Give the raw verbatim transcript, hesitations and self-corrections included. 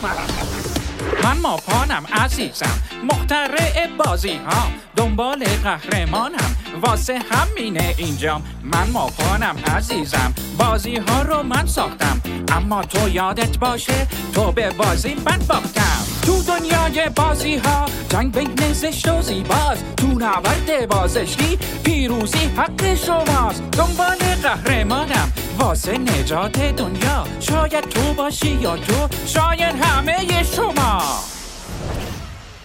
من ماپانم عزیزم، مخترع بازی ها، دنبال قهرمانم، واسه همینه اینجام. من ماپانم عزیزم، بازی ها رو من ساختم، اما تو یادت باشه تو به بازی من باختم. تو دنیای بازی ها جنگ بین زشت و زیباست، تو نبرد بازشی پیروزی حق شماست. دنبال قهرمانم واسه نجات دنیا، شاید تو باشی یا تو، شاید همه شما.